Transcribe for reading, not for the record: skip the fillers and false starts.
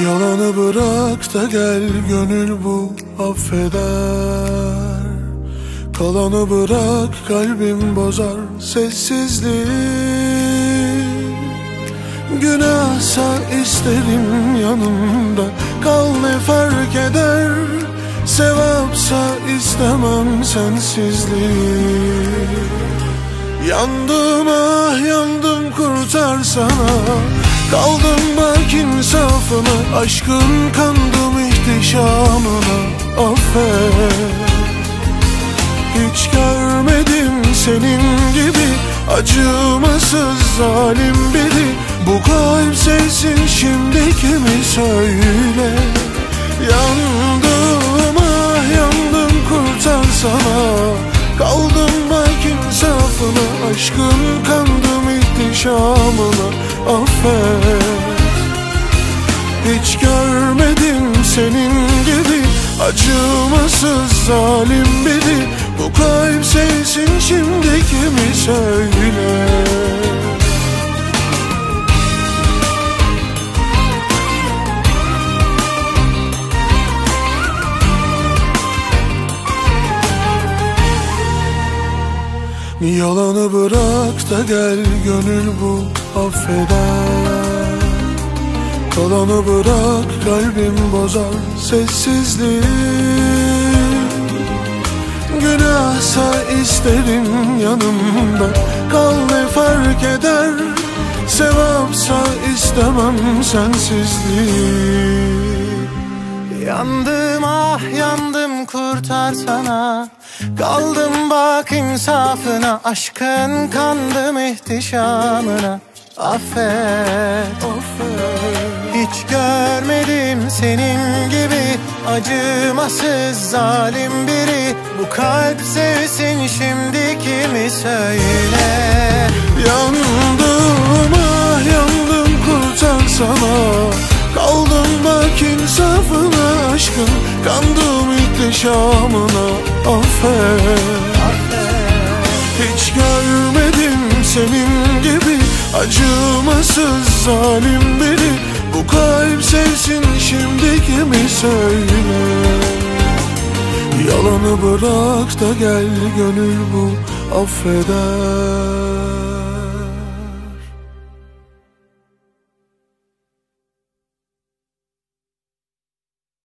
Yalanı bırak da gel, gönül bu affeder. Kalanı bırak, kalbim bozar sessizliği. Günahsa isterim yanımda, kal ne fark eder. Sevapsa istemem sensizliği. Yandım ah yandım, kurtarsana. Kaldım bak insafına, aşkın kandım ihtişamına. Affet. Hiç görmedim senin gibi acımasız zalim biri. Bu kalp sensin, şimdi kimi söyle. Yandım ah yandım, kurtarsana. Kaldım bak insafına, aşkın kandım ihtişamına. Affet. Hiç görmedim senin gibi acımasız zalim biri. Bu kalp sensin, şimdi kimi söyle. Yalanı bırak da gel, gönül bu affeder. Kalanı bırak, kalbim bozar sessizliği. Günahsa isterim yanımda, kal ne fark eder. Sevapsa istemem sensizliği. Yandım ah yandım, kurtarsana. Kaldım bak insafına, aşkın kandım ihtişamına. Affet, hiç görmedim senin gibi acımasız zalim biri. Bu kalp sevsin, şimdi kimi söyle. Yandım ah yandım, kurtarsana. Kaldım bak insafına, aşkın kandım ihtişamına. Affet. Hiç görmedim senin gibi acımasız zalim biri. Bu kalp sevsin, şimdi kimi söyle. Yalanı bırak da gel, gönül bu affeder.